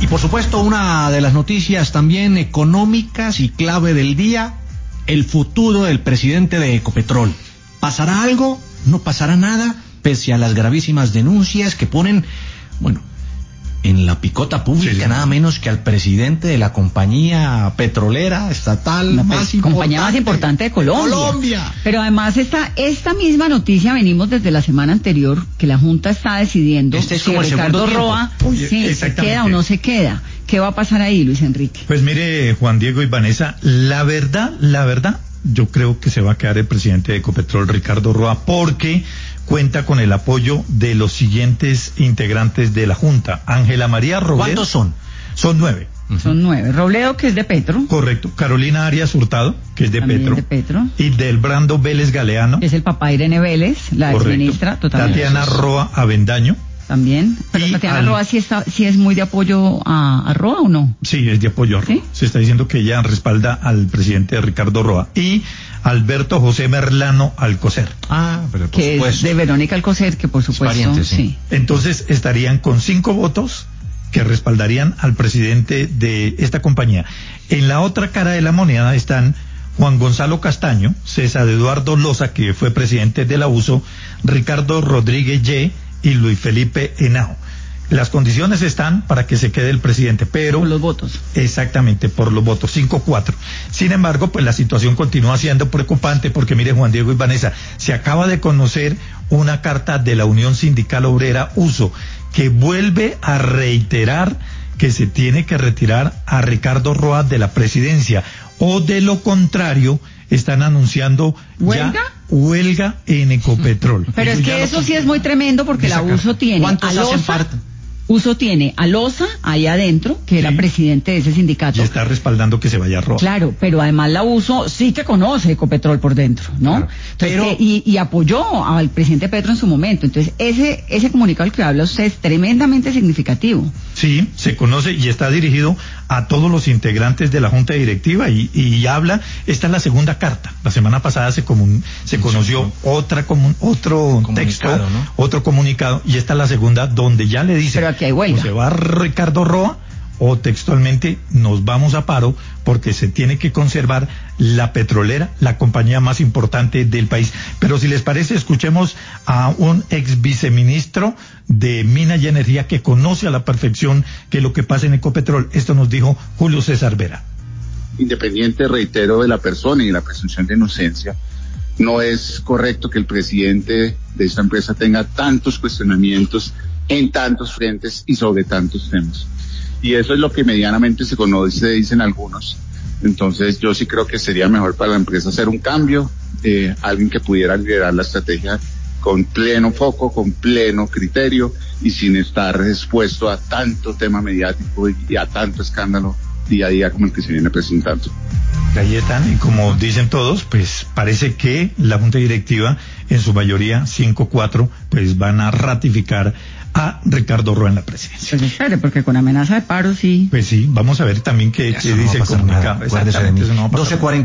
Y por supuesto, una de las noticias también económicas y clave del día, el futuro del presidente de Ecopetrol. ¿Pasará algo? ¿No pasará nada? Pese a las gravísimas denuncias que ponen, en la picota pública, nada menos que al presidente de la compañía petrolera estatal compañía más importante de Colombia. Pero además esta misma noticia venimos desde la semana anterior, que la Junta está decidiendo es si Ricardo Roa se queda o no se queda. ¿Qué va a pasar ahí, Luis Enrique? Pues mire, Juan Diego y Vanessa, la verdad, yo creo que se va a quedar el presidente de Ecopetrol, Ricardo Roa, porque cuenta con el apoyo de los siguientes integrantes de la Junta. Ángela María Robledo. ¿Cuántos son? Son 9. Son 9. Robledo, que es de Petro. Correcto. Carolina Arias Hurtado, que es de También Petro. Y del Brando Vélez Galeano. Es el papá de Irene Vélez, la exministra. Totalmente. Tatiana Roa Avendaño. También. Pero Tatiana Roa sí es muy de apoyo a Roa, ¿o no? Sí, es de apoyo a Roa. ¿Sí? Se está diciendo que ella respalda al presidente Ricardo Roa. Y Alberto José Merlano Alcocer. Pero por que supuesto. Es de Verónica Alcocer, que por supuesto. Pariente, sí. Entonces estarían con 5 votos que respaldarían al presidente de esta compañía. En la otra cara de la moneda están Juan Gonzalo Castaño, César Eduardo Loza, que fue presidente de la USO, Ricardo Rodríguez Ye y Luis Felipe Henao. Las condiciones están para que se quede el presidente, pero... Por los votos. Exactamente, por los votos, 5-4. Sin embargo, pues la situación continúa siendo preocupante porque, mire, Juan Diego y Vanessa, se acaba de conocer una carta de la Unión Sindical Obrera USO que vuelve a reiterar que se tiene que retirar a Ricardo Roa de la presidencia, o de lo contrario están anunciando huelga en Ecopetrol. Pero es que eso sí es muy tremendo porque la USO tiene ¿cuántos hacen parte? USO tiene a Loza ahí adentro, que era presidente de ese sindicato. Y está respaldando que se vaya a Roa. Claro, pero además la USO sí que conoce Ecopetrol por dentro, ¿no? Claro. Entonces, y apoyó al presidente Petro en su momento. Entonces, ese comunicado al que habla usted es tremendamente significativo. Sí, se conoce y está dirigido a todos los integrantes de la Junta Directiva y habla, esta es la segunda carta. La semana pasada se conoció otro texto, ¿no? Otro comunicado, y esta es la segunda donde ya le dice, pero aquí hay huelga. O se va Ricardo Roa o textualmente nos vamos a paro porque se tiene que conservar la petrolera, la compañía más importante del país. Pero si les parece, escuchemos a un ex viceministro de Minas y Energía que conoce a la perfección que lo que pasa en Ecopetrol. Esto nos dijo Julio César Vera. Independiente, reitero, de la persona y de la presunción de inocencia, no es correcto que el presidente de esta empresa tenga tantos cuestionamientos en tantos frentes y sobre tantos temas. Y eso es lo que medianamente se conoce, dicen algunos. Entonces yo sí creo que sería mejor para la empresa hacer un cambio, alguien que pudiera liderar la estrategia con pleno foco, con pleno criterio y sin estar expuesto a tanto tema mediático y a tanto escándalo día a día como el que se viene presentando. Ahí están, y como dicen todos, pues parece que la Junta Directiva, en su mayoría 5-4, pues van a ratificar a Ricardo Roa en la presidencia. Pues espere, porque con amenaza de paro sí. Pues sí, vamos a ver también qué dice el comunicado. Exactamente, eso no va a pasar. 12:40.